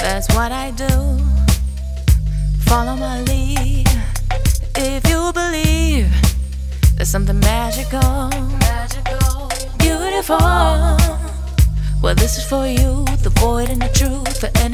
That's what I do. Follow my lead. If you believe there's something magical, beautiful, well, this is for you, the void and the truth, for